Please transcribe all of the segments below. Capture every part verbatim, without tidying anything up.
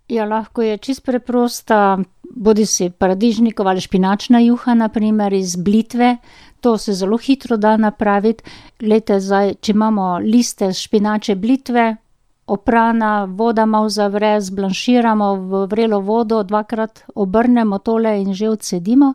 Ja, lahko je čisto preprosta, bodisi paradižnikova ali špinačna juha, na primer iz blitve. To se zelo hitro da napraviti. Glejte, zdaj, če imamo liste špinačje blitve, oprana, voda malo zavre, zblanširamo v vrelo vodo, dvakrat obrnemo tole in že odcedimo.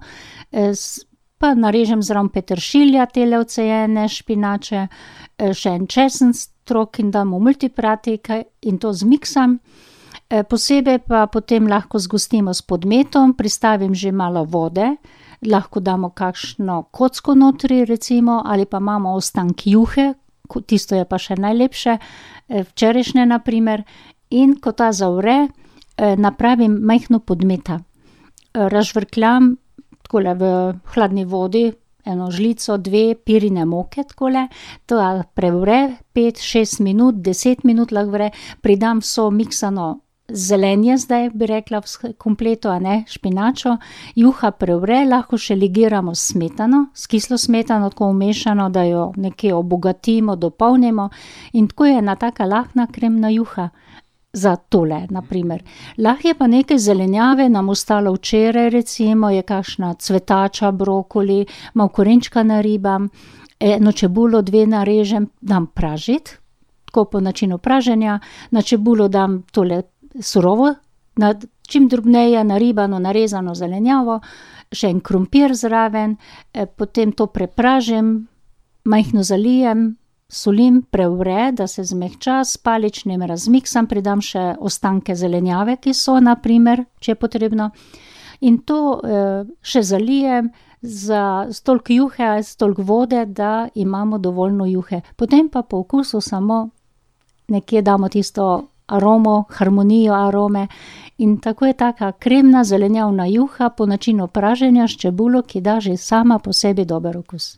Pa narežem zraven peteršilja, tele odcejene špinače, še en česen strok in dam v multipratik in to zmiksam. Posebej pa potem lahko zgostimo s podmetom, pristavim že malo vode, lahko damo kakšno kocko notri recimo, ali pa imamo ostank juhe, tisto je pa še najlepše, včerajšnje na primer, in ko ta zavre, napravim majhno podmeta. Razžvrkljam takole v hladni vodi eno žlico, dve pirine moke takole, to prevre pet, šest minut, deset minut lahko vre, pridam vso miksano zelenje, zdaj bi rekla v kompletu, a ne, špinačo, juha prevre, lahko še ligiramo s smetano, s kislo smetano, tako vmešano, da jo nekje obogatimo, dopolnimo, in tako je ena taka lahna kremna juha za tole, na primer. Lahko je pa nekaj zelenjave nam ostalo včeraj, recimo je kakšna cvetača, brokoli, malo korenčka naribam, eno čebulo, dve narežem, dam pražiti, tako po načinu praženja, na čebulo dam tole surovo, čim drobneje naribano, narezano zelenjavo, še en krompir zraven, potem to prepražim, majhno zalijem, solim, prevre, da se zmehča, s paličnim razmiksam, pridam še ostanke zelenjave, ki so, na primer, če je potrebno, in to še zalijem za s toliko juhe, s toliko vode, da imamo dovoljno juhe. Potem pa po okusu samo nekje damo tisto aromo, harmonijo arome, in tako je taka kremna zelenjavna juha po načinu praženja s čebulo, ki da že sama po sebi dober okus.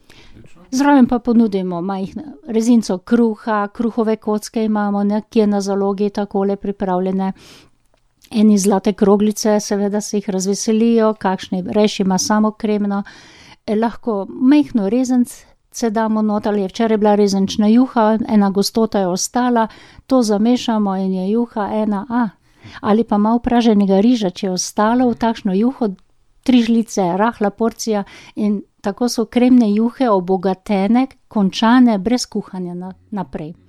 Zraven pa ponudimo majhno rezinco kruha, kruhove kocke imamo nekje na zalogi takole pripravljene. Eni zlate kroglice, seveda se jih razveselijo, kakšni rejši ima samo kremno. Lahko majhno rezance damo not, ali je včeraj bila rezenčna juha, ena gostota je ostala, to zamešamo in je juha ena a. Ali pa malo praženega riža, če je ostalo v takšno juho, tri žlice, rahla porcija, in tako so kremne juhe obogatene, končane, brez kuhanja naprej.